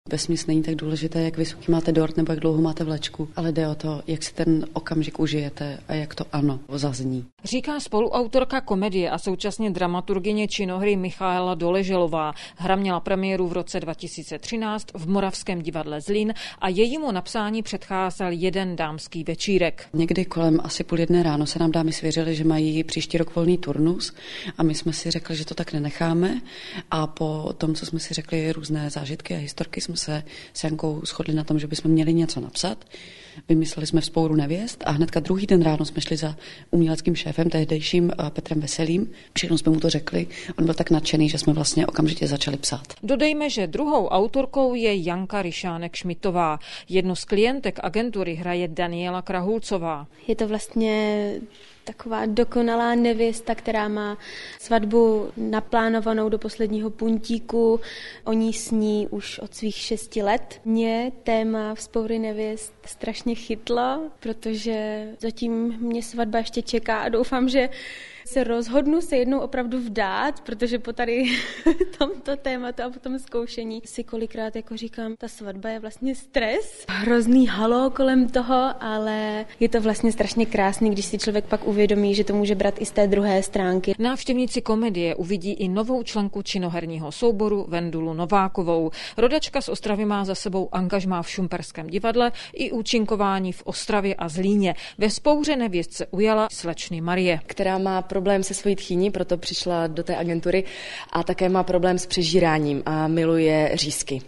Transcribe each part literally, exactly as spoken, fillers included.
Vesměs není tak důležité, jak vysoký máte dort nebo jak dlouho máte vlečku, ale jde o to, jak si ten okamžik užijete a jak to ano zazní. Říká spoluautorka komedie a současně dramaturgyně činohry Michaela Doleželová. Hra měla premiéru v roce dva tisíce třináct v Moravském divadle Zlín a jejímu napsání předcházel jeden dámský večírek. Někdy kolem asi půl jedné ráno se nám dámy svěřily, že mají příští rok volný turnus a my jsme si řekli, že to tak nenecháme a po tom, co jsme si řekli různé zážitky a historky, jsme se s Jankou shodli na tom, že bychom měli něco napsat. Vymysleli jsme Vzpouru nevěst a hnedka druhý den ráno jsme šli za uměleckým šéfem, tehdejším Petrem Veselým. Všechno jsme mu to řekli. On byl tak nadšený, že jsme vlastně okamžitě začali psát. Dodejme, že druhou autorkou je Janka Ryšánek-Šmitová. Jednu z klientek agentury hraje Daniela Krahulcová. Je to vlastně taková dokonalá nevěsta, která má svatbu naplánovanou do posledního puntíku. O ní sní už od svých šesti let. Mě téma Vzpoury nevěst strašně chytlo, protože zatím mě svatba ještě čeká a doufám, že se rozhodnu se jednou opravdu vdát, protože po tady tomto tématu a po tom zkoušení si kolikrát jako říkám, ta svatba je vlastně stres, hrozný halo kolem toho, ale je to vlastně strašně krásný, když si člověk pak uvědomí, že to může brát i z té druhé stránky. Návštěvníci komedie uvidí i novou členku činoherního souboru Vendulu Novákovou. Rodačka z Ostravy má za sebou angažmá v Šumperském divadle i účinkování v Ostravě a Zlíně. Ve Vzpouře nevěst se ujala slečny Marie, která má problém se svojí tchýní, proto přišla do té agentury a také má problém s přežíráním a miluje řízky.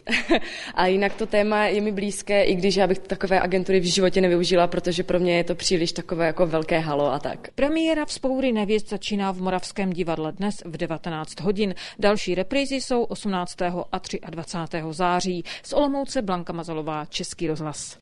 A jinak to téma je mi blízké, i když já bych takové agentury v životě nevyužila, protože pro mě je to příliš takové jako velké halo a tak. Premiéra Vzpoury nevěst začíná v Moravském divadle dnes v devatenáct hodin. Další reprízy jsou osmnáctého a dvacátého třetího září. Z Olomouce Blanka Mazalová, Český rozhlas.